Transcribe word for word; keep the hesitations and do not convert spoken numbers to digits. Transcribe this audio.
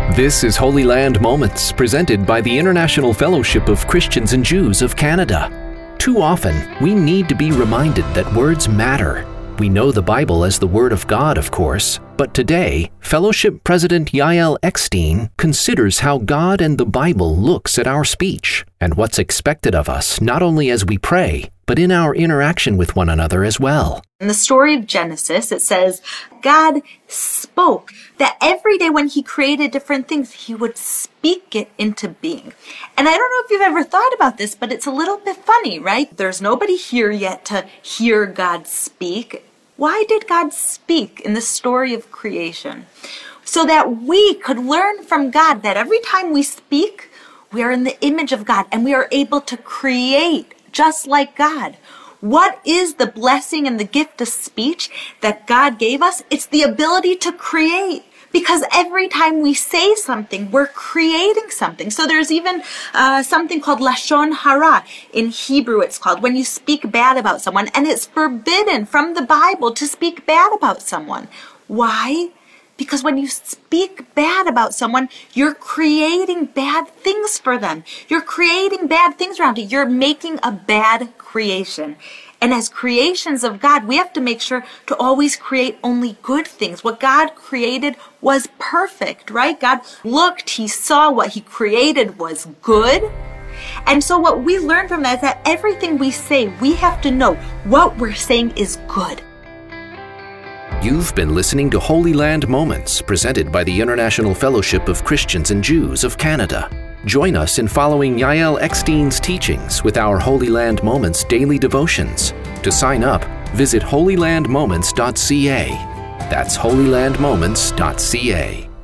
This is Holy Land Moments, presented by the International Fellowship of Christians and Jews of Canada. Too often, we need to be reminded that words matter. We know the Bible as the Word of God, of course, but today, Fellowship President Yael Eckstein considers how God and the Bible looks at our speech and what's expected of us, not only as we pray, but in our interaction with one another as well. In the story of Genesis, it says, God spoke that every day when he created different things, he would speak it into being. And I don't know if you've ever thought about this, but it's a little bit funny, right? There's nobody here yet to hear God speak. Why did God speak in the story of creation? So that we could learn from God that every time we speak, we are in the image of God and we are able to create just like God. What is the blessing and the gift of speech that God gave us? It's the ability to create. Because every time we say something, we're creating something. So there's even uh, something called Lashon Hara. In Hebrew, it's called when you speak bad about someone. And it's forbidden from the Bible to speak bad about someone. Why? Because when you speak bad about someone, you're creating bad things for them. You're creating bad things around you. You're making a bad creation. And as creations of God, we have to make sure to always create only good things. What God created was perfect, right? God looked, he saw what he created was good. And so what we learn from that is that everything we say, we have to know what we're saying is good. You've been listening to Holy Land Moments, presented by the International Fellowship of Christians and Jews of Canada. Join us in following Yael Eckstein's teachings with our Holy Land Moments daily devotions. To sign up, visit holy land moments dot c a. That's holy land moments dot c a.